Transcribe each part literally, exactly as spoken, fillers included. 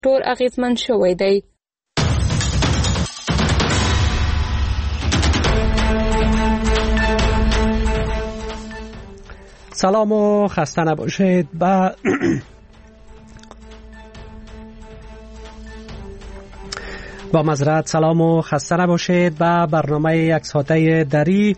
ډېر اغیزمن شوی دی. سلام و خسته نباشید. با با معذرت سلام و خسته نباشید. با برنامه یک ساعته دری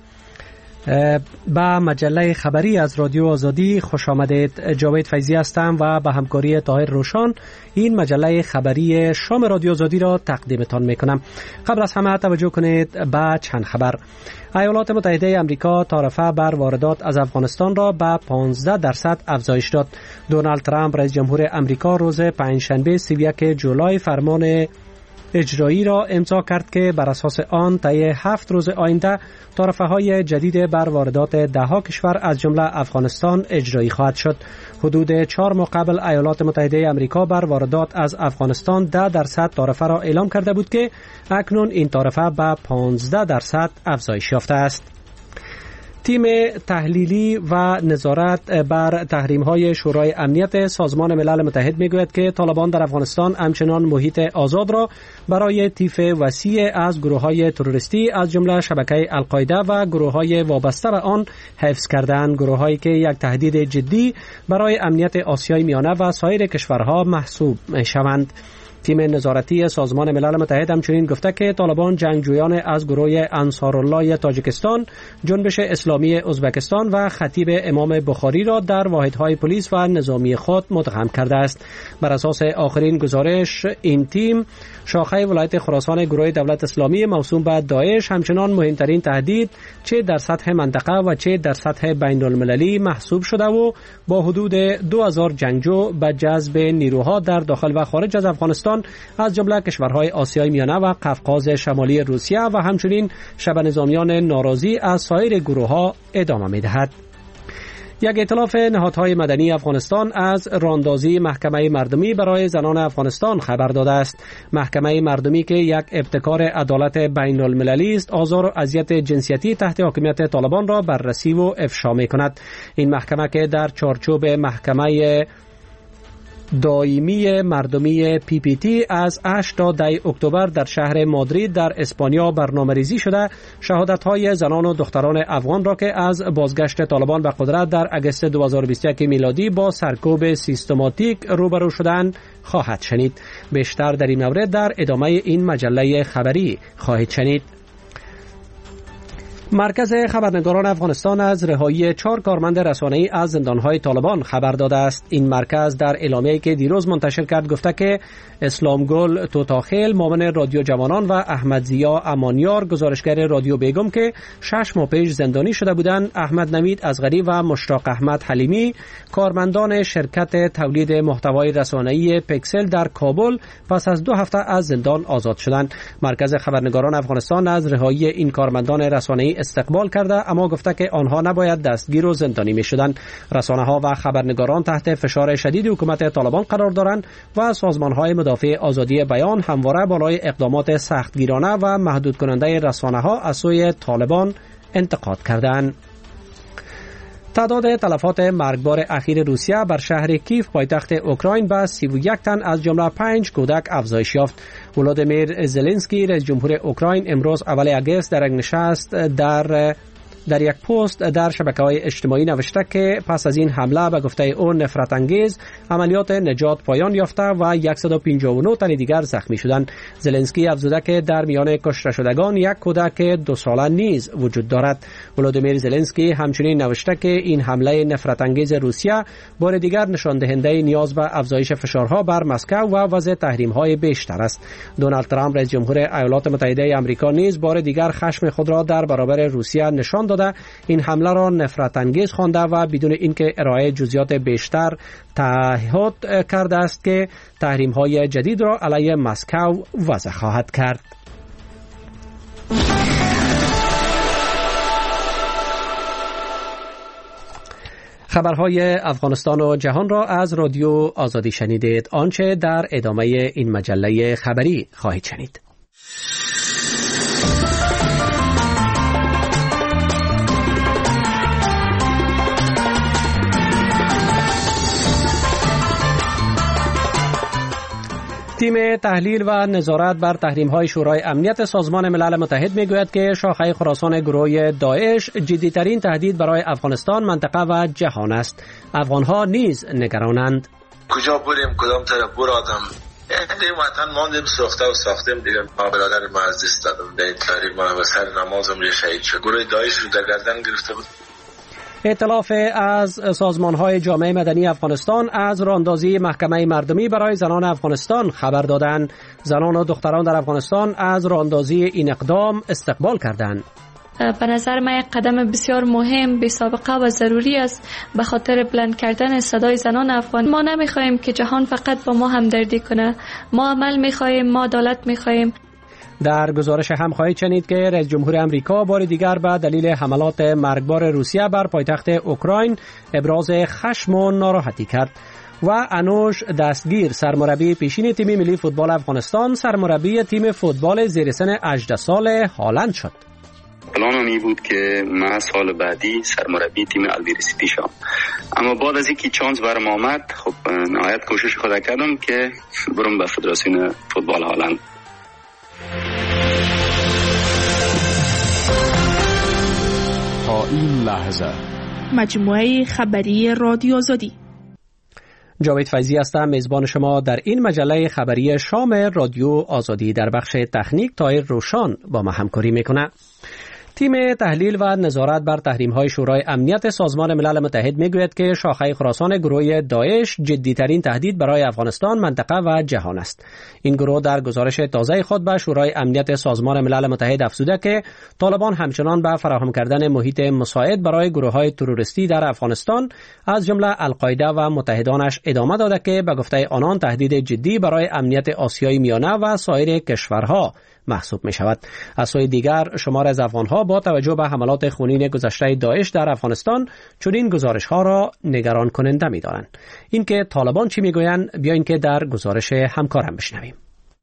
با مجله خبری از رادیو آزادی خوش آمدید. جاوید فیضی هستم و با همکاری طاهر روشان این مجله خبری شام رادیو آزادی را تقدیمتان میکنم. قبل از همه توجه کنید به چند خبر. ایالات متحده آمریکا تعرفه بر واردات از افغانستان را به پانزده درصد افزایش داد. دونالد ترامپ رئیس جمهور آمریکا روز پنجشنبه سی و یک جولای فرمان اجرایی را امضا کرد که بر اساس آن طی هفت روز آینده تعرفه های جدید بر واردات ده ها کشور از جمله افغانستان اجرایی خواهد شد. حدود چهار ماه قبل ایالات متحده آمریکا بر واردات از افغانستان ده درصد تعرفه را اعلام کرده بود که اکنون این تعرفه به پانزده درصد افزایش یافته است. تیم تحلیلی و نظارت بر تحریم‌های شورای امنیت سازمان ملل متحد می‌گوید که طالبان در افغانستان همچنان محیط آزاد را برای طیف وسیع از گروه‌های تروریستی از جمله شبکه القاعده و گروه‌های وابسته به آن حفظ کردند، گروه‌هایی که یک تهدید جدی برای امنیت آسیای میانه و سایر کشورها محسوب می‌شوند. تیم نظارتی سازمان ملل متحد همچنین گفته که طالبان جنگجویان از گروه انصارالله تاجیکستان، جنبش اسلامی ازبکستان و خطیب امام بخاری را در واحدهای پلیس و نظامی خود مدغم کرده است. بر اساس آخرین گزارش این تیم شاخه ولایت خراسان گروه دولت اسلامی موسوم به داعش همچنان مهمترین تهدید چه در سطح منطقه و چه در سطح بین المللی محسوب شده و با حدود دو هزار جنگجو به جذب نیروها در داخل و خارج از افغانستان از جمله کشورهای آسیای میانه و قفقاز شمالی روسیه و همچنین شبه نظامیان ناراضی از سایر گروه‌ها ادامه می‌دهد. یک ائتلاف نهادهای مدنی افغانستان از راندازی محکمه مردمی برای زنان افغانستان خبر داده است. محکمه مردمی که یک ابتکار عدالت بین المللی است، آزار و اذیت جنسیتی تحت حاکمیت طالبان را بررسی و افشا می‌کند. این محکمه که در چارچوب محکمه دائمی مردمی پی پی تی از هشت تا ده اکتبر در شهر مادرید در اسپانیا برنامه‌ریزی شده، شهادت‌های زنان و دختران افغان را که از بازگشت طالبان به قدرت در اگست دو هزار و بیست و یک میلادی با سرکوب سیستماتیک روبرو شدند خواهد شنید. بیشتر در این مورد در ادامه این مجله خبری خواهید شنید. مرکز خبرنگاران افغانستان از رهایی چهار کارمند رسانه‌ای از زندان‌های طالبان خبر داده است. این مرکز در اعلامیه‌ای که دیروز منتشر کرد گفته که اسلامگل توتاخیل معاون رادیو جوانان و احمد ضیا امانیار گزارشگر رادیو بیگم که شش ماه پیش زندانی شده بودند، احمد نوید اصغری و مشتاق احمد حلیمی کارمندان شرکت تولید محتوای رسانه‌ای پکسل در کابل پس از دو هفته از زندان آزاد شدند. مرکز خبرنگاران افغانستان از رهایی این کارمندان رسانه‌ای استقبال کرده، اما گفته که آنها نباید دستگیر و زندانی می شدند. رسانه ها و خبرنگاران تحت فشار شدید حکومت طالبان قرار دارند و سازمان های مدافع آزادی بیان همواره بالای اقدامات سختگیرانه و محدود کننده رسانه ها از سوی طالبان انتقاد کردند. تعداد تلفات مرگبار اخیر روسیه بر شهر کیف پایتخت اوکراین به سی و یک تن از جمله پنج کودک افزایش یافت. ولادیمیر زلنسکی رئیس جمهور اوکراین امروز اول اگست در یک نشست در در یک پست در شبکه‌های اجتماعی نوشته که پس از این حمله به گفته او نفرت انگیز عملیات نجات پایان یافته و صد و پنجاه و نه تن دیگر زخمی شدند. زلنسکی افزوده که در میان کشته شدگان یک کودک دو ساله نیز وجود دارد. ولادیمیر زلنسکی همچنین نوشته که این حمله نفرت انگیز روسیه بار دیگر نشان دهنده نیاز به افزایش فشارها بر مسکو و وضع تحریم‌های بیشتر است. دونالد ترامپ رئیس جمهور ایالات متحده آمریکا نیز بار دیگر خشم خود را در برابر روسیه نشان داده، این حمله را نفرت انگیز خوانده و بدون اینکه ارائه جزئیات بیشتر تعهد کرده است که تحریم های جدید را علیه مسکو وضع خواهد کرد. خبرهای افغانستان و جهان را از رادیو آزادی شنیدید. آنچه در ادامه این مجله خبری خواهید شنید. تیم تحلیل و نظارت بر تحریم‌های شورای امنیت سازمان ملل متحد میگوید که شاخه خراسان گروه داعش جدی‌ترین تهدید برای افغانستان، منطقه و جهان است. افغان‌ها نیز نگرانند. کجا بریم، کدام طرف برادم؟ این وطن ماندیم ساخته و ساختیم دیگه. ما برادر ما از دست دادم در این تاریخ، ما به سر نمازم یه شهید شد. گروه داعش رو در گردن گرفته بود. ائتلاف از سازمان‌های جامعه مدنی افغانستان از راهاندازی محکمه مردمی برای زنان افغانستان خبر دادند. زنان و دختران در افغانستان از راهاندازی این اقدام استقبال کردند. به نظر من یک قدم بسیار مهم، بی سابقه و ضروری است به خاطر بلند کردن صدای زنان افغان. ما نمیخواهیم که جهان فقط با ما همدردی کنه. ما عمل میخواهیم، ما عدالت میخواهیم. در گزارش هم خواهید شنید که رئیس جمهور امریکا بار دیگر به دلیل حملات مرگبار روسیه بر پایتخت اوکراین ابراز خشم و ناراحتی کرد. و انوش دستگیر، سرمربی پیشین تیم ملی فوتبال افغانستان، سرمربی تیم فوتبال زیر سن هجده ساله هالند شد. پلانم این بود که من سال بعدی سرمربی تیم البیری سیتی شم، اما بعد از اینکه چانس برام آمد، خب نهایت کوشش خود کردم که برم به فدراسیون فوتبال هالند. تا این لحظه مجموعه خبری رادیو آزادی. جاوید فیضی هستم، میزبان شما در این مجله خبری شام رادیو آزادی. در بخش تکنیک طاهر روشان با ما همکاری میکنه. تیم تحلیل و نظارت بر تحریم‌های شورای امنیت سازمان ملل متحد میگوید که شاخه خراسان گروه داعش جدی‌ترین تهدید برای افغانستان، منطقه و جهان است. این گروه در گزارش تازه خود به شورای امنیت سازمان ملل متحد افزوده که طالبان همچنان به فراهم کردن محیط مساعد برای گروه‌های تروریستی در افغانستان از جمله القاعده و متحدانش ادامه داده که به گفته آنان تهدید جدی برای امنیت آسیای میانه و سایر کشورها محسوب می شود. از سوی دیگر شمار از افغانها با توجه به حملات خونین گذشته داعش در افغانستان چنین گزارش ها را نگران کننده می دارند. این که طالبان چی می گویند بیایید که در گزارش همکارم بشنویم.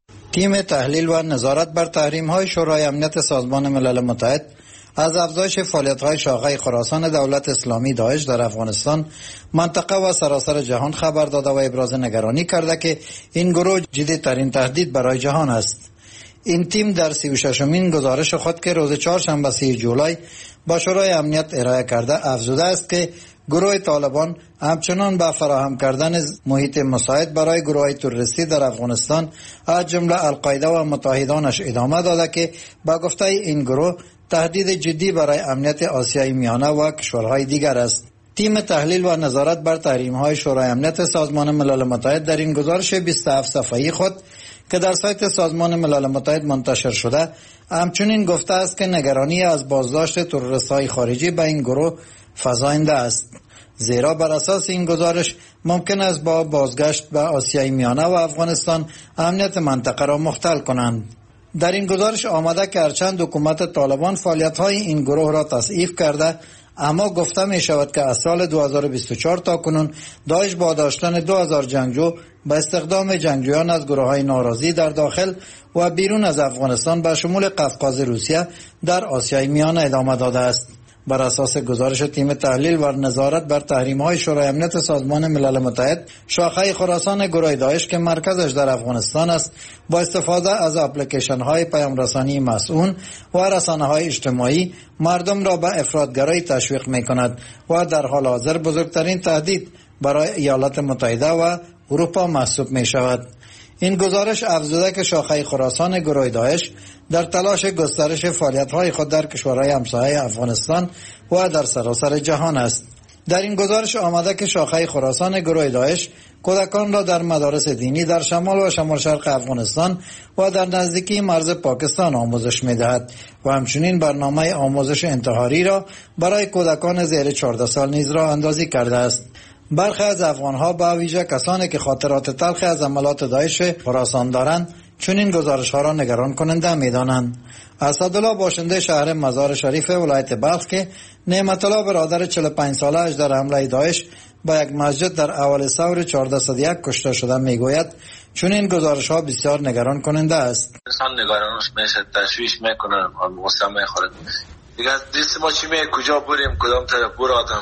تیم تحلیل و نظارت بر تحریم های شورای امنیت سازمان ملل متحد از افزایش فعالیت های شاخه خراسان دولت اسلامی داعش در افغانستان، منطقه و سراسر جهان خبر داده و ابراز نگرانی کرده که این گروه جدی‌ترین تهدید برای جهان است. این تیم در سی و ششمین گزارش خود که روز چهارشنبه سی جولای با شورای امنیت ارائه کرده افزوده است که گروه طالبان همچنان به فراهم کردن محیط مساعد برای گروه‌های تروریستی در افغانستان از جمله القاعده و متحدانش ادامه داده که با گفته این گروه تهدید جدی برای امنیت آسیای میانه و کشورهای دیگر است. تیم تحلیل و نظارت بر تحریم‌های شورای امنیت سازمان ملل متحد در این گزارش بیست و هفت صفحه‌ای خود که در سایت سازمان ملل متحد منتشر شده همچنین گفته است که نگرانی از بازداشت تروریست‌های خارجی به این گروه فزاینده است، زیرا بر اساس این گزارش ممکن است با بازگشت به آسیای میانه و افغانستان امنیت منطقه را مختل کنند. در این گزارش آمده که هرچند حکومت طالبان فعالیت‌های این گروه را تضعیف کرده، اما گفته می شود که از سال دو هزار و بیست و چهار تا کنون داعش با داشتن دو هزار جنگجو به استخدام جنگجویان از گروه‌های ناراضی در داخل و بیرون از افغانستان به شمول قفقاز روسیه در آسیای میانه ادامه داده است. بر اساس گزارش تیم تحلیل و نظارت بر تحریم‌های شورای امنیت سازمان ملل متحد، شاخه خراسان گروه داعش که مرکزش در افغانستان است با استفاده از اپلیکیشن‌های پیام‌رسانی مسئول و رسانه‌های اجتماعی مردم را به افراطگرایی تشویق می‌کند و در حال حاضر بزرگترین تهدید برای ایالات متحده و اروپا محسوب می‌شود. این گزارش افزوده که شاخه خراسان گروه داعش در تلاش گسترش فعالیت‌های خود در کشورهای همسایه افغانستان و در سراسر جهان است. در این گزارش آمده که شاخه خراسان گروه داعش کودکان را در مدارس دینی در شمال و شمال شرق افغانستان و در نزدیکی مرز پاکستان آموزش می‌دهد و همچنین برنامه آموزش انتحاری را برای کودکان زیر چهارده سال نیز راه اندازی کرده است. برخی از افغان‌ها با ویژه کسانی که خاطرات تلخی از عملات داعش خراسان دارند چون این گزارش‌ها را نگران کننده می‌دانند. اسدالله باشنده شهر مزار شریف ولایت بلخ که نعمت الله برادر چهل و پنج ساله‌اش در حمله داعش با یک مسجد در اول ثور چهارده صد و یک کشته شده میگوید چون این گزارش‌ها بسیار نگران کننده است. انسان نگرانش میشه، تشویش میکنه، غصه میخوره. دیگه دست ما چی می کجا بریم، کدام طرف برادم؟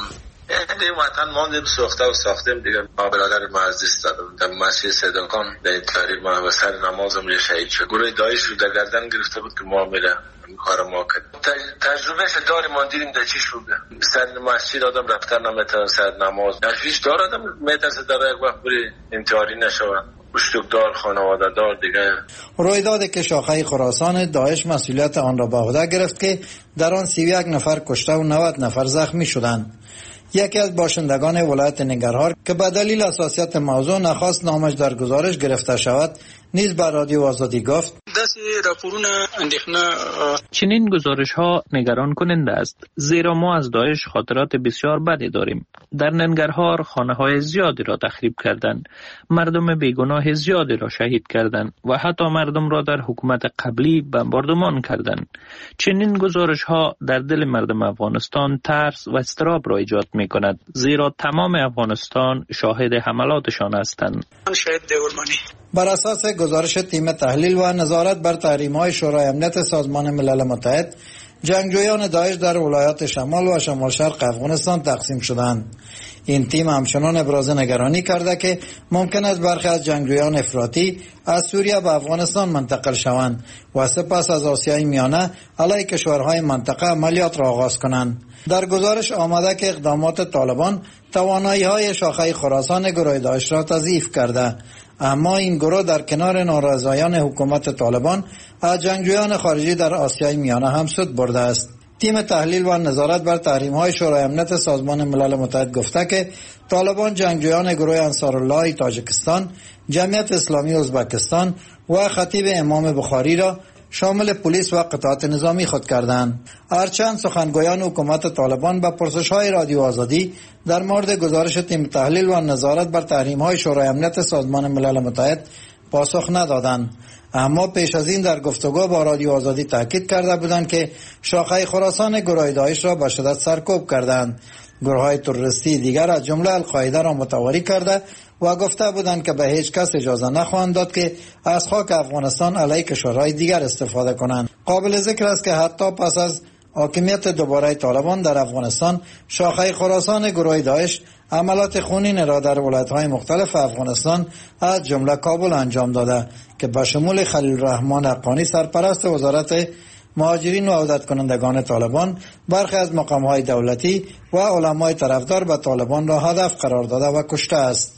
این وطن ماندیم سوخته و ساختیم دیگه. ما برادر معزز دادم در مسجد صداقان در این تاریخ ما به سر نمازم یه شهید شد. گروه داعش رو در گردن گرفته بود که ما میره کار ما کرد. تجربه داریم، ما دیدیم در چی شده. سر مسجد آدم رفتن نمیتونه، سر نماز نفیش دار آدم میترسه در یک وقت بری انتحاری نشود. دار خانواده دار دیگه. رویدادی که شاخه خراسان داعش مسئولیت آن را به عهده گرفت که در آن سی و یک نفر کشته و نود نفر زخمی شدند. یکی از باشندگان ولایت ننگرهار که به دلیل حساسیت موضوع نخواست نامش در گزارش گرفته شود نیز بر رادیو آزادی گفت چنین گزارش ها نگران کننده است، زیرا ما از داعش خاطرات بسیار بدی داریم. در ننگرهار خانه های زیادی را تخریب کردند، مردم بیگناه زیادی را شهید کردند و حتی مردم را در حکومت قبلی بمباردمان کردند. چنین گزارش ها در دل مردم افغانستان ترس و اضطراب را ایجاد می کند، زیرا تمام افغانستان شاهد حملاتشان هستند. بر اساس گزارش تیم تحلیل و نظارت بر تحریم‌های شورای امنیت سازمان ملل متحد، جنگجویان داعش در ولایات شمال و شمال شرق افغانستان تقسیم شدند. این تیم همچنان ابراز نگرانی کرده که ممکن است برخی از جنگجویان افراطی از سوریه به افغانستان منتقل شوند و سپس از آسیای میانه علیه کشورهای منطقه عملیات را آغاز کنند. در گزارش آمده که اقدامات طالبان توانایی‌های شاخه خراسان گروه داعش را تضعیف کرده، اما این گروه در کنار نارضایان حکومت طالبان از جنگجویان خارجی در آسیای میانه هم سود برده است. تیم تحلیل و نظارت بر تحریم‌های شورای امنیت سازمان ملل متحد گفته که طالبان جنگجویان گروه انصارالله تاجیکستان، جمعیت اسلامی ازبکستان و خطیب امام بخاری را شامل پلیس و قطعات نظامی خود کردند. هرچند سخنگویان حکومت طالبان به پرسش‌های رادیو آزادی در مورد گزارش تیم تحلیل و نظارت بر تحریم‌های شورای امنیت سازمان ملل متحد پاسخ ندادند، اما پیش از این در گفتگو با رادیو آزادی تاکید کرده بودند که شاخه خراسان گروه داعش را به شدت سرکوب کردند. گروه‌های تروریستی دیگر از جمله القاعده را متواری کرده و گفته بودند که به هیچ کس اجازه نخواهند داد که از خاک افغانستان علیه کشورهای دیگر استفاده کنند. قابل ذکر است که حتی پس از حاکمیت دوباره طالبان در افغانستان، شاخه خراسان گروه داعش عملات خونین را در ولایت‌های مختلف افغانستان از جمله کابل انجام داده که به شمول خلیل الرحمن حقانی سرپرست وزارت مهاجرین و عودت کنندگان طالبان، برخی از مقام‌های دولتی و علمای طرفدار به طالبان را هدف قرار داده و کشته است.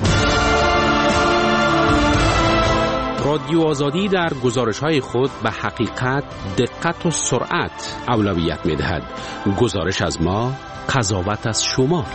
رادیو آزادی در گزارش‌های خود به حقیقت، دقت و سرعت اولویت می‌دهد. گزارش از ما، قضاوت از شما.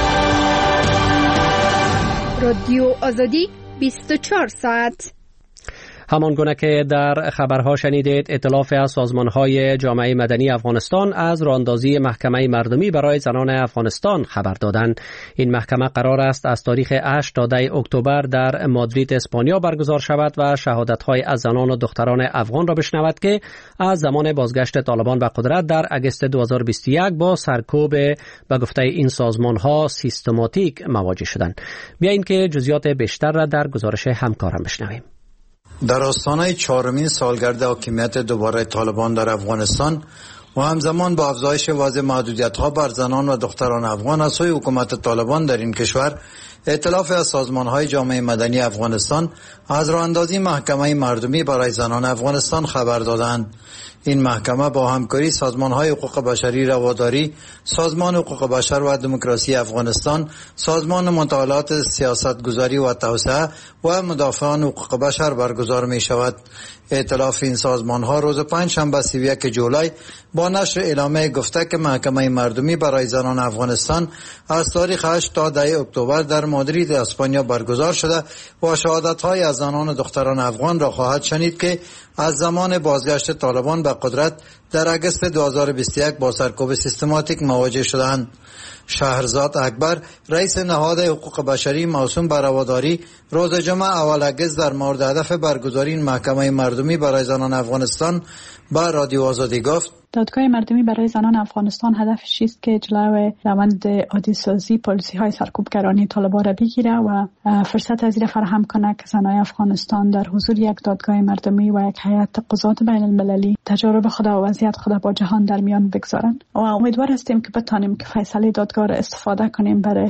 رادیو آزادی بیست و چهار ساعت. همان گونه که در خبرها شنیدید، ائتلاف از سازمان‌های جامعه مدنی افغانستان از راهاندازی محکمه مردمی برای زنان افغانستان خبر دادند. این محکمه قرار است از تاریخ هشت تا ده اکتبر در مادرید اسپانیا برگزار شود و شهادت‌های از زنان و دختران افغان را بشنود که از زمان بازگشت طالبان به قدرت در اگست دو هزار و بیست و یک با سرکوب به گفته این سازمان‌ها سیستماتیک مواجه شدند. بیایید که جزئیات بیشتر را در گزارش همکارم بشنویم. در آستانه چهارمین سالگرد حاکمیت دوباره طالبان در افغانستان و همزمان با افزایش واضح محدودیت‌ها بر زنان و دختران افغان از سوی حکومت طالبان در این کشور، ائتلاف از سازمان‌های جامعه مدنی افغانستان از راهاندازی محکمه مردمی برای زنان افغانستان خبر دادند. این محکمه با همکاری سازمان‌های حقوق بشری رواداری، سازمان حقوق بشر و دموکراسی افغانستان، سازمان مطالعات سیاستگذاری و توسعه و مدافعان حقوق بشر برگزار می‌شود. ائتلاف این سازمان‌ها روز پنجشنبه سی و یک جولای با نشر اعلامیه گفته که محکمه مردمی برای زنان افغانستان از تاریخ هشت تا ده اکتبر در مادرید اسپانیا برگزار شده و شهادت‌های از زنان و دختران افغان را خواهد شنید که از زمان بازگشت طالبان به قدرت در اگست دو هزار و بیست و یک با سرکوب سیستماتیک مواجه شدند. شهرزاد اکبر، رئیس نهاد حقوق بشری موسوم به رواداری، روز جمعه اول اگست در مورد هدف برگزاری این محکمه مردمی برای زنان افغانستان با رادیو آزادی گفت: دادگاه مردمی برای زنان افغانستان هدفش است که جلوی روند عادی سازی پالیسی های سرکوبگرانی طالبان را بگیره و فرصت از این فراهم کنه که زنان افغانستان در حضور یک دادگاه مردمی و یک هیئت قضات بین المللی تجارب خود و وضعیت وضعیت خود با جهان در میان بگذارند و امیدوار هستیم که بتانیم که فیصله دادگاه را استفاده کنیم برای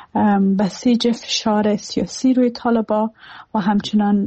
بسیج فشار سیاسی روی طالبان و همچنان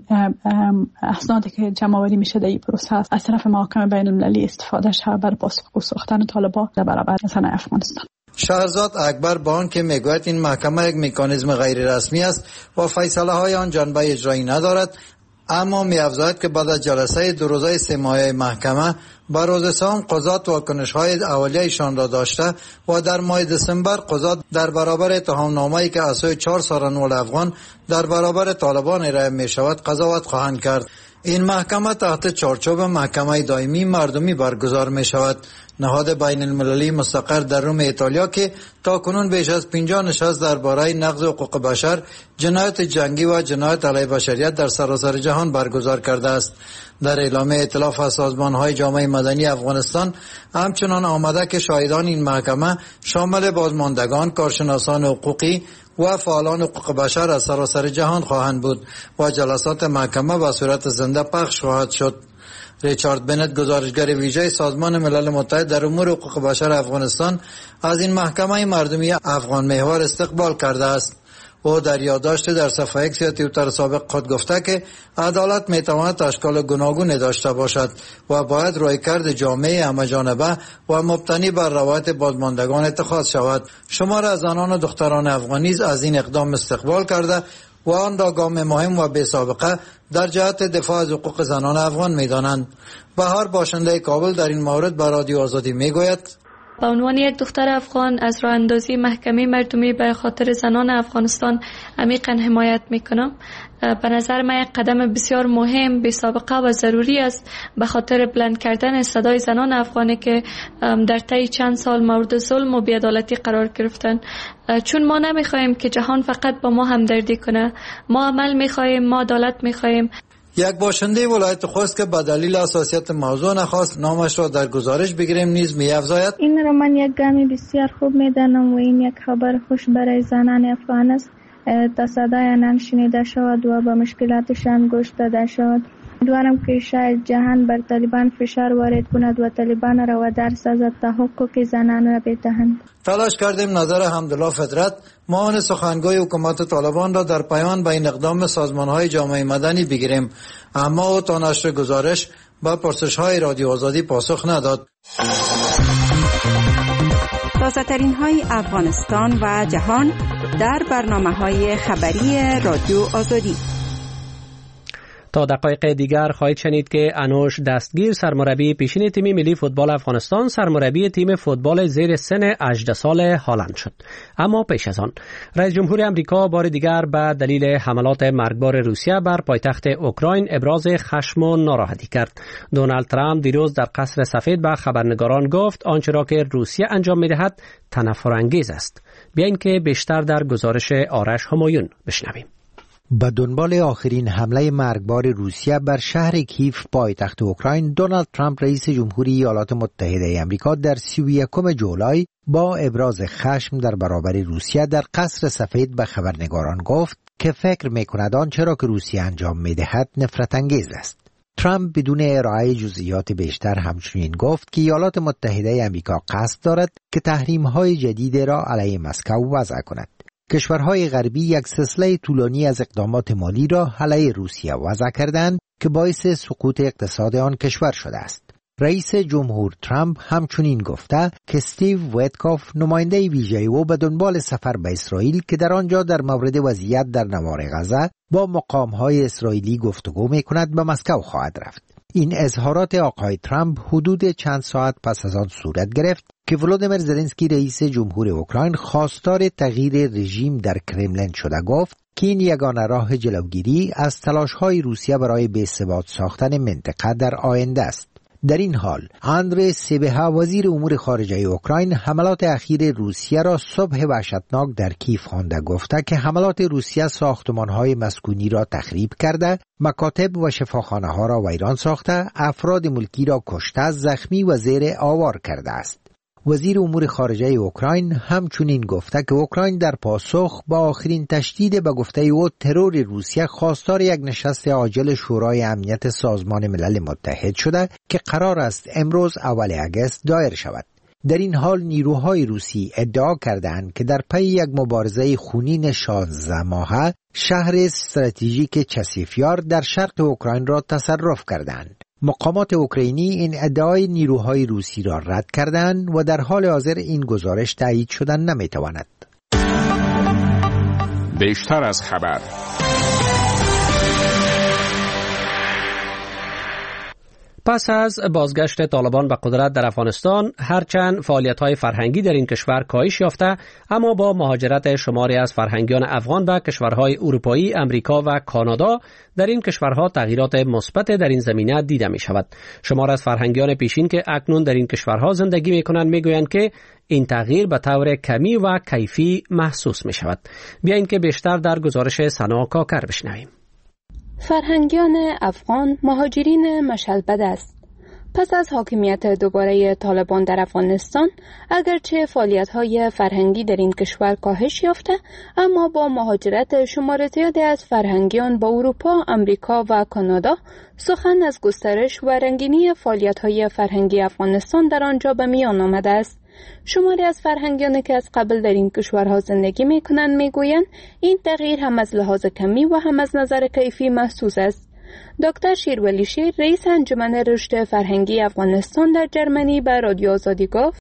اسنادی که جمع‌آوری میشه در این پروسه از طرف محاکم بین المللی استفاده شود برای پاسخگو ساختن طالبان در برابر صنایع افغانستان. شهرزاد اکبر با آنکه میگوید این محکمه یک مکانیزم غیر رسمی است و فیصله های آن جنبه اجرایی ندارد، اما می‌افزاید که بعد از جلسه دو روزه سه ماهه محکمه با روز سوم قضات واکنش‌های اولیه‌شان را داشته و در ماه دسامبر قضات در برابر اتهامنامه‌ای که از سوی چهار سرانول افغان در برابر طالبان ارائه می‌شود قضاوت خواهند کرد. این محکمه تحت چارچوب محکمه دائمی مردمی برگزار می شود. نهاد بین المللی مستقر در روم ایتالیا که تا کنون بیش از پنجاه نشست درباره نقض حقوق بشر، جنایت جنگی و جنایت علیه بشریت در سراسر جهان برگزار کرده است. در اعلامیه ائتلاف از سازمان‌های جامعه مدنی افغانستان همچنان آمده که شاهدان این محکمه شامل بازماندگان، کارشناسان حقوقی و فعالان حقوق بشر از سراسر جهان خواهند بود و جلسات محکمه به صورت زنده پخش خواهد شد. ریچارد بنت، گزارشگر ویژه سازمان ملل متحد در امور حقوق بشر افغانستان، از این محکمه مردمی افغان محور استقبال کرده است. او در یادداشت در صفحه ایکس یا توییتر سابق خود گفته که عدالت میتواند اشکال گوناگونی داشته باشد و باید رویکرد جامعه همه‌جانبه و مبتنی بر روایت بازماندگان اتخاذ شود. شمار از زنان و دختران افغانی از این اقدام استقبال کرده و آن را گام مهم و بی‌سابقه در جهت دفاع از حقوق زنان افغان می‌دانند. بهار، باشنده کابل، در این مورد به رادیو آزادی میگوید: به عنوان یک دختر افغان از راه اندازی محکمه مردمی به خاطر زنان افغانستان عمیقاً حمایت میکنم. به نظر من یک قدم بسیار مهم، بی سابقه و ضروری است به خاطر بلند کردن صدای زنان افغانی که در طی چند سال مورد ظلم و بی‌عدالتی قرار گرفتن. چون ما نمیخوایم که جهان فقط با ما همدردی کنه، ما عمل میخوایم، ما عدالت میخوایم. یک باشنده ولایت خوست که به دلیل حساسیت موضوع نخواست نامش را در گزارش بگیریم نیز می‌افزاید: این را من یک گامی بسیار خوب میدانم و این یک خبر خوش برای زنان افغان است تا صدای آنان شنیده شود و به مشکلاتشان گوش داده شود. امیدوارم که شاید جهان بر طالبان فشار وارد کند و طالبان را وادار سازد تا حقوق زنان را بدهند. تلاش کردیم نظر حمدالله فطرت، معاون سخنگوی حکومت طالبان را در پیوند به این اقدام سازمان‌های جامعه مدنی بگیریم، اما او تا نشر گزارش با پرسش‌های رادیو آزادی پاسخ نداد. تازه‌ترین های افغانستان و جهان در برنامه‌های خبری رادیو آزادی. تا دقایق دیگر خواهید شنید که انوش دستگیر، سرمربی پیشین تیم ملی فوتبال افغانستان، سرمربی تیم فوتبال زیر سن هجده سال هالند شد. اما پیش از آن رئیس جمهور امریکا بار دیگر به دلیل حملات مرگبار روسیه بر پایتخت اوکراین ابراز خشم و ناراحتی کرد. دونالد ترامپ دیروز در قصر سفید به خبرنگاران گفت آنچه را که روسیه انجام می‌دهد تنفرانگیز است. بیایید که بیشتر در گزارش آرش همایون بشنویم. به دنبال آخرین حمله مرگبار روسیه بر شهر کیف پایتخت اوکراین، دونالد ترامپ رئیس جمهوری ایالات متحده آمریکا در سی و یکم جولای با ابراز خشم در برابر روسیه در قصر سفید به خبرنگاران گفت که فکر می‌کند آنچه را که روسیه انجام می‌دهد نفرت انگیز است. ترامپ بدون ارائه جزئیات بیشتر همچنین گفت که ایالات متحده آمریکا قصد دارد که تحریم‌های جدید را علیه مسکو وضع کند. کشورهای غربی یک سلسله طولانی از اقدامات مالی را علیه روسیه وضع کردند که باعث سقوط اقتصاد آن کشور شده است. رئیس جمهور ترامپ همچنین گفته که استیو ویتکوف، نماینده ویژه او، به دنبال سفر به اسرائیل که در آنجا در مورد وضعیت در نوار غزه با مقام‌های اسرائیلی گفتگو می‌کند، به مسکو خواهد رفت. این اظهارات آقای ترامپ حدود چند ساعت پس از آن صورت گرفت که ولودیمیر زلنسکی رئیس جمهور اوکراین خواستار تغییر رژیم در کرملین شده گفت که این یگانه راه جلوگیری از تلاش‌های روسیه برای بی‌ثبات ساختن منطقه در آینده است. در این حال اندری سیبها، وزیر امور خارجه اوکراین، حملات اخیر روسیه را صبح وحشتناک در کیف خوانده، گفته که حملات روسیه ساختمان‌های مسکونی را تخریب کرده، مکاتب و شفاخانه‌ها را ویران ساخته، افراد ملکی را کشته، زخمی و زیر آوار کرده است. وزیر امور خارجه اوکراین همچنین گفته که اوکراین در پاسخ با آخرین تشدید به گفته او ترور روسیه خواستار یک نشست عاجل شورای امنیت سازمان ملل متحد شده که قرار است امروز اول اگست دایر شود. در این حال نیروهای روسی ادعا کردند که در پی یک مبارزه خونین شانزده ماهه شهر استراتژیک چسیفیار در شرق اوکراین را تصرف کردند. مقامات اوکراینی این ادعای نیروهای روسی را رد کردند و در حال حاضر این گزارش تایید شدن نمیتواند. بیشتر از خبر. پس از بازگشت طالبان به قدرت در افغانستان، هرچند فعالیت‌های فرهنگی در این کشور کاهش یافته، اما با مهاجرت شماری از فرهنگیان افغان به کشورهای اروپایی، امریکا و کانادا، در این کشورها تغییرات مثبت در این زمینه دیده می‌شود. شمار از فرهنگیان پیشین که اکنون در این کشورها زندگی می‌کنند می‌گویند که این تغییر به طور کمی و کیفی محسوس می‌شود. بیایید که بیشتر در گزارش سنا کاکر بشنویم. فرهنگیان افغان مهاجرین مشلبد است. پس از حاکمیت دوباره طالبان در افغانستان، اگرچه فعالیت‌های فرهنگی در این کشور کاهش یافته، اما با مهاجرت شمار زیادی از فرهنگیان با اروپا، امریکا و کانادا، سخن از گسترش و رنگینی فعالیت‌های فرهنگی افغانستان در آنجا به میان آمده است. شماری از فرهنگیانی که از قبل در این کشورها زندگی می‌کنند می‌گویند این تغییر هم از لحاظ کمی و هم از نظر کیفی محسوس است. دکتر شیرولی شیر، رئیس انجمن رشد فرهنگی افغانستان در جرمنی، به رادیو آزادی گفت: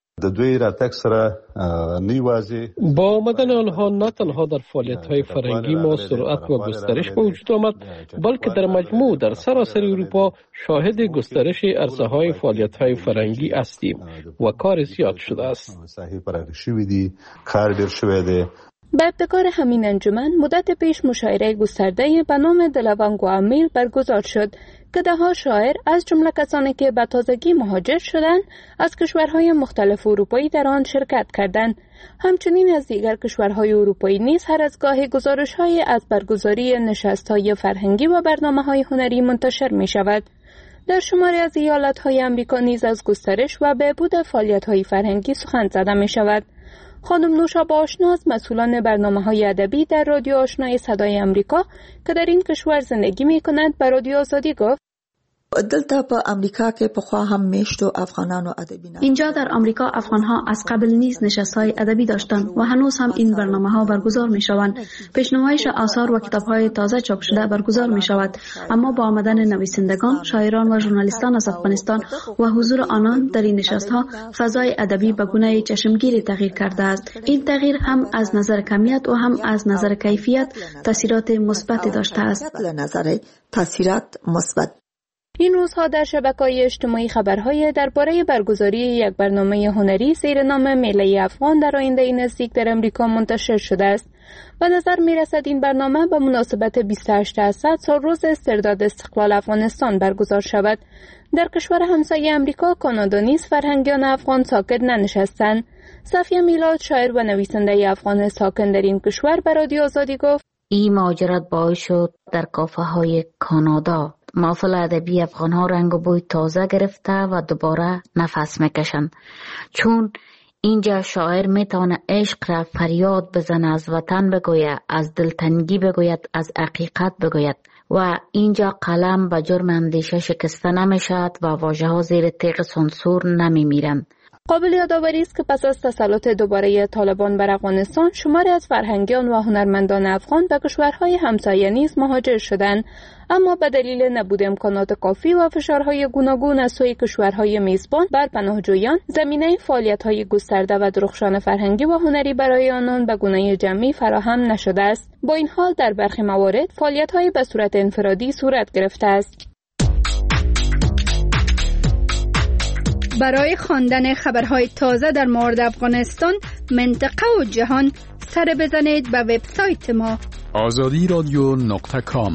با آمدن آنها نه تنها در فعالیت‌های فرهنگی ما سرعت و گسترش به وجود آمد، بلکه در مجموع در سراسر اروپا شاهد گسترش عرصه‌های فعالیت‌های فرهنگی هستیم و کار زیاد شده است. به ابتکار همین انجمن مدت پیش مشاعره گسترده به نام دلوانگ و امیل برگزار شد که ده‌ها شاعر از جمله کسانی که به تازگی مهاجر شدند از کشورهای مختلف اروپایی در آن شرکت کردند. همچنین از دیگر کشورهای اروپایی نیز هر از گاهی گزارش‌های از برگزاری نشست‌های فرهنگی و برنامه‌های هنری منتشر می‌شود. در شماری از ایالت‌های آمریکا نیز از گسترش و بهبود فعالیت‌های فرهنگی سخن زده می‌شود. خانم نوشا آشناس، مسئولان برنامه‌های ادبی در رادیو آشنای صدای آمریکا که در این کشور زندگی می‌کند، به رادیو آزادی گفت: دلته په امریکا کې پخوا هم میشتو افغانانو ادبی نه. اینجا در آمریکا افغان‌ها از قبل نیز نشست‌های ادبی داشتند و هنوز هم این برنامه‌ها برگزار می‌شوند. پیش‌نمایش آثار و کتاب‌های تازه چاپ شده برگزار می‌شود، اما با آمدن نویسندگان، شاعران و ژورنالیستان از افغانستان و حضور آنان در این نشست‌ها، فضای ادبی به گونه چشمگیری تغییر کرده است. این تغییر هم از نظر کمیت و هم از نظر کیفیت تاثیرات مثبتی داشته است. از نظر تاثیرات مثبت. این روزها در شبکه‌های اجتماعی خبرهای درباره برگزاری یک برنامه هنری زیر نام میله افغان در آینده نزدیک در امریکا منتشر شده است. به نظر می‌رسد این برنامه به مناسبت بیست و هشت اسد سالروز استرداد استقلال افغانستان برگزار شود. در کشور همسایه امریکا، کانادا نیز فرهنگیان افغان ساکت ننشستند. صفیه میلاد، شاعر و نویسنده افغان ساکن در این کشور، به رادیو آزادی گفت: این مهاجرت باعث شد در کافه‌های کانادا محفل ادبی افغان‌ها رنگ و بوی تازه گرفته و دوباره نفس میکشند، چون اینجا شاعر میتونه عشق را فریاد بزنه، از وطن بگوید، از دلتنگی بگوید، از حقیقت بگوید و اینجا قلم به جرم اندیشه شکسته نمیشد و واژه ها زیر تیغ سانسور نمیمیرند. قابل یادآوری است که پس از تسلط دوباره طالبان بر افغانستان، شماری از فرهنگیان و هنرمندان افغان به کشورهای همسایه نیز مهاجر شدند، اما به دلیل نبود امکانات کافی و فشارهای گوناگون از سوی کشورهای میزبان بر پناهجویان، زمینه فعالیت‌های گسترده و درخشان فرهنگی و هنری برای آنان به گونه جمعی فراهم نشده است. با این حال در برخی موارد فعالیت‌های به صورت انفرادی صورت گرفته است. برای خواندن خبرهای تازه در مورد افغانستان، منطقه و جهان، سر بزنید به وبسایت ما آزادی رادیو نقطه کام.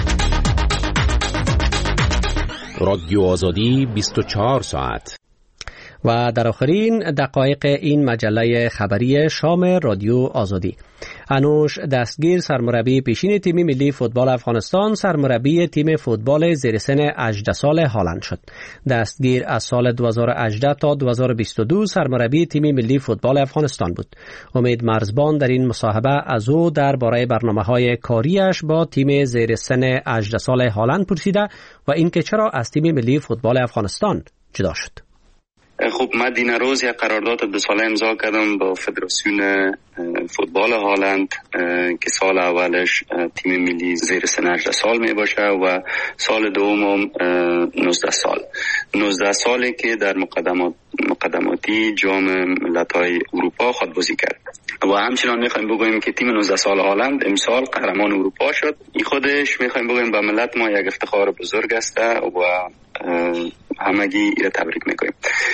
رادیو آزادی بیست و چهار ساعت. و در آخرین دقایق این مجله خبری شام رادیو آزادی، انوش دستگیر سرمربی پیشین تیم ملی فوتبال افغانستان سرمربی تیم فوتبال زیر سن هجده سال هالند شد. دستگیر از سال دو هزار و هجده تا دو هزار و بیست و دو سرمربی تیم ملی فوتبال افغانستان بود. امید مرزبان در این مصاحبه از او درباره برنامه‌های کاریش با تیم زیر سن هجده سال هالند پرسیده و اینکه چرا از تیم ملی فوتبال افغانستان جدا شد. خب من دین روز یک قرارداد دو ساله امضا کردم با فدراسیون فوتبال هالند که سال اولش تیم ملی زیر سن هجده سال می باشه و سال دوم نوزده سال نوزده سالی که در مقدمات مقدماتی جام ملت‌های اروپا خود بازی کرد و همچنان میخوایم بگوییم که تیم نوزده سال هالند امسال قهرمان اروپا شد. این خودش میخوایم بگوییم به ملت ما یک افتخار بزرگ است و همگی تبریک میگویم.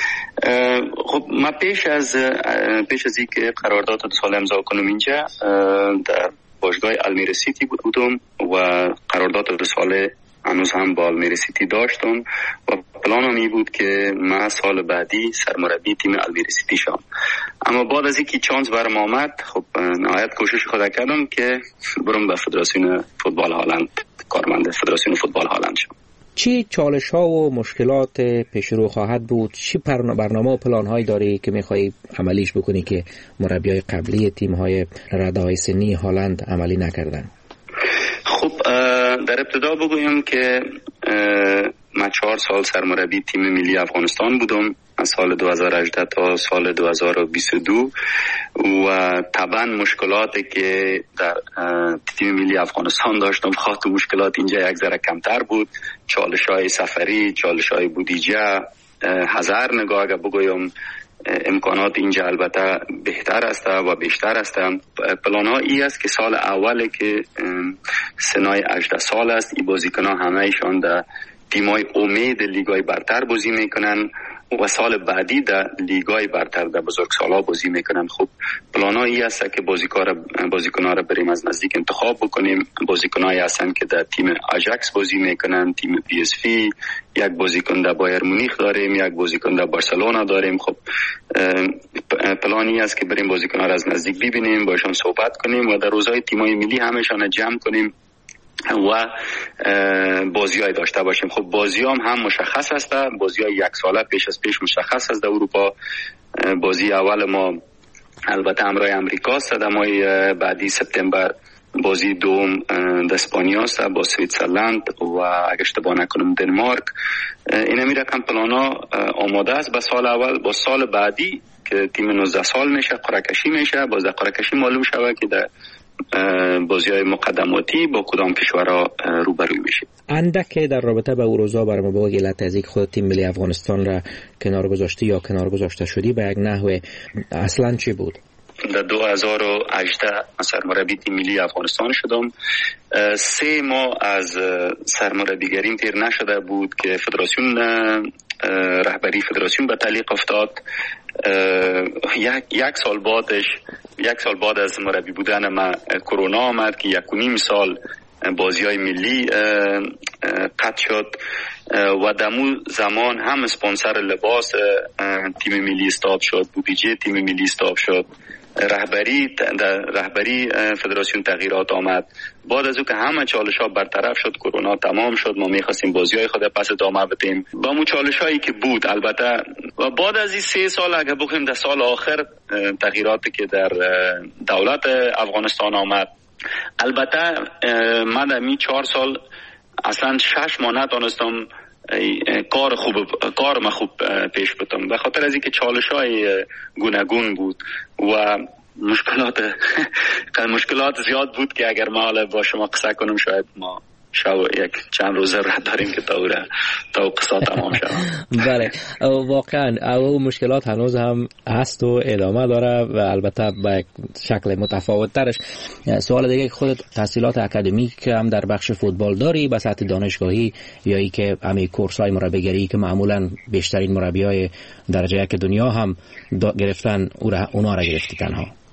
خب ما پیش از پیش از اینکه قرارداد دو ساله امضا کنم اینجا در باشگاه المیرا سیتی بودم و قرارداد دو ساله هنوز هم با المیرا سیتی داشتم و پلانم این بود که ما سال بعدی سرمربی تیم المیرا سیتی شدم. اما بعد از اینکه چانس برام آمد خب نهایت کوشش خود کردم که برم به فدراسیون فوتبال هالند کارمند فدراسیون فوتبال هالند شدم. چی چالش ها و مشکلات پیش رو خواهد بود؟ چی برنامه و پلان هایی داری که میخوایی عملیش بکنی که مربیای قبلی تیم های رده های سنی هالند عملی نکردن؟ خب در ابتدا بگویم که من چهار سال سرمربی تیم ملی افغانستان بودم از سال دو هزار و هجده تا سال دو هزار و بیست و دو و طبعا مشکلاتی که در تیم ملی افغانستان داشتم خاطر مشکلات اینجا یک ذره کمتر بود. چالش های سفری، چالش های بودجه، هزار نگاه اگر بگویم امکانات اینجا البته بهتر است و بیشتر است. پلان ها ای است که سال اولی که سنای هجده سال است این بازیکن ها همه ایشان در تیمای امید لیگای برتر بازی میکنن و سال بعدی در لیگای برتر در بزرگسالا بازی میکنن. خب پلانایی هست که بازیکن‌ها را بریم از نزدیک انتخاب بکنیم. بازیکنایی هستن که در تیم آژاکس بازی میکنن، تیم پی اس وی، یک بازیکن در بایر مونیخ داریم، یک بازیکن در بارسلونا داریم. خب پلانی است که بریم بازیکن‌ها را از نزدیک ببینیم، باشون صحبت کنیم و در روزهای تیم‌های ملی همشان جمع کنیم و بازی های داشته باشیم. خب بازی هم هم مشخص است، بازی های یک ساله پیش از پیش مشخص است. در اروپا بازی اول ما البته همراه امریکا است، در ماه بعدی سپتامبر بازی دوم در اسپانیا است با سوئیسرلند و اگه اشتباه نکنم دنمارک. اینا میره کم پلانا آماده است به سال اول. با سال بعدی که تیم نوزده سال میشه قرعه کشی میشه، باز در قرعه کشی معلوم شود که در بازی های مقدماتی با کدام کشورها روبروی میشه. اندک در رابطه با اوروزا برام با علت از اینکه خود تیم ملی افغانستان را کنار گذاشتی یا کنار گذاشته شدی به یک نحو اصلا چی بود؟ در دو هزار و هجده سرمربی تیم ملی افغانستان شدم. سه ماه از سرمربیگریم تیر نشده بود که فدراسیون رهبری فدراسیون به تعلیق افتاد. یک یک سال بعدش یک سال بعد از مربی بودن ما کرونا آمد که یک و نیم سال بازی های ملی قطع شد و دمو زمان هم اسپانسر لباس تیم ملی استاپ شد، بودجه تیم ملی استاپ شد، رهبری در رهبری فدراسیون تغییرات آمد. بعد از او که همه چالش ها برطرف شد، کرونا تمام شد، ما میخواستیم بازی های خود پس ادامه بدیم با مو چالش هایی که بود. البته و بعد از این سه سال اگه بخویم در سال آخر تغییراتی که در دولت افغانستان آمد، البته من در می چهار سال اصلا شش ماه نتونستم کار خوب کار ما خوب پیش بتم به خاطر از اینکه چالش‌های گوناگون بود و مشکلات مشکلات زیاد بود که اگر ما حالا با شما قصه کنم شاید ما شو یک چند روزه راه داریم که تا اوره تا قصه تمام شد. بله واقعا او مشکلات هنوز هم هست و ادامه داره و البته به شکل متفاوت ترش. سوال دیگه که خودت تحصیلات اکادمیک هم در بخش فوتبال داری به سطح دانشگاهی یا ای که همین کورس‌های مربیگری که معمولا بیشترین مربیای درجه یک دنیا هم گرفتن اونا را گرفتی تنها؟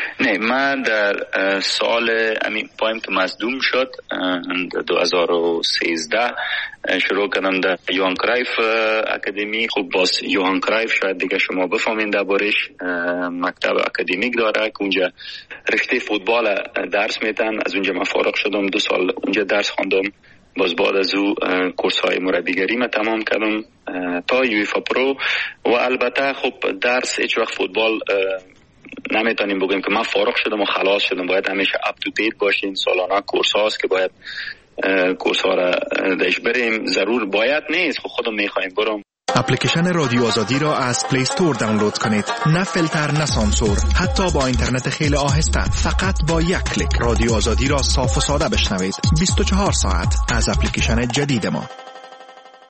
نه، من در سال امین پایم که مصدوم شد دو هزار و سیزده شروع کردم در یوهان کرایف اکادمی. خب باز یوهان کرایف شاید دیگه شما بفهمین دربارش، مکتب اکادمیک داره که اونجا رشته فوتبال درس میدن. از اونجا من فارغ شدم، دو سال اونجا درس خواندم. باز بعد از او کورس های مربیگری ما تمام کردم تا یویفا پرو. و البته خب درس هیچ وقت فوتبال نمیتونیم بگیم که من فارغ شدم و خلاص شدم. باید همیشه اپ تو دیت باشین. سالانه کورس هاست که باید کورس ها را داشت بریم. ضرور باید نیست، خب خودم میخوایم برم. اپلیکیشن رادیو آزادی را از پلی استور دانلود کنید. نه فیلتر نه سانسور، حتی با اینترنت خیلی آهسته. فقط با یک کلیک رادیو آزادی را صاف و ساده بشنوید. بیست و چهار ساعت از اپلیکیشن جدید ما.